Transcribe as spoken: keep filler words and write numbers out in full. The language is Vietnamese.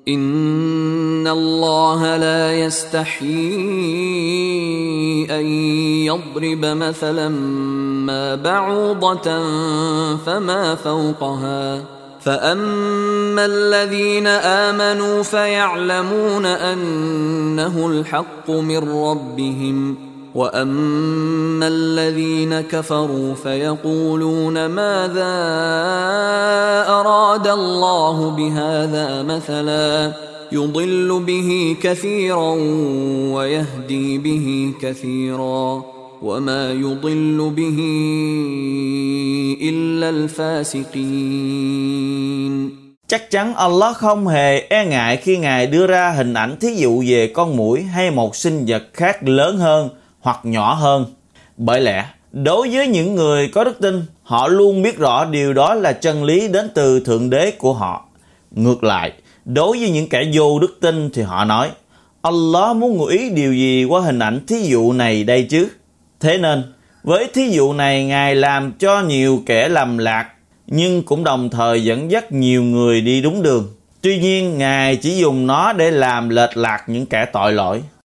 إن الله لا يستحيي أن يضرب مثلا ما بعوضة فما فوقها فأما الذين آمنوا فيعلمون أنه الحق من ربهم وأما الذين كفروا فيقولون ماذا أراد الله بهذا مثلا يضل به كثيرا ويهدي به كثيرا وما يضل به إلا الفاسقين. Chắc chắn Allah không hề e ngại khi Ngài đưa ra hình ảnh thí dụ về con muỗi hay một sinh vật khác lớn hơn hoặc nhỏ hơn. Bởi lẽ, đối với những người có đức tin, họ luôn biết rõ điều đó là chân lý đến từ Thượng Đế của họ. Ngược lại, đối với những kẻ vô đức tin thì họ nói, Allah muốn ngụ ý điều gì qua hình ảnh thí dụ này đây chứ? Thế nên, với thí dụ này Ngài làm cho nhiều kẻ lầm lạc, nhưng cũng đồng thời dẫn dắt nhiều người đi đúng đường. Tuy nhiên, Ngài chỉ dùng nó để làm lệch lạc những kẻ tội lỗi.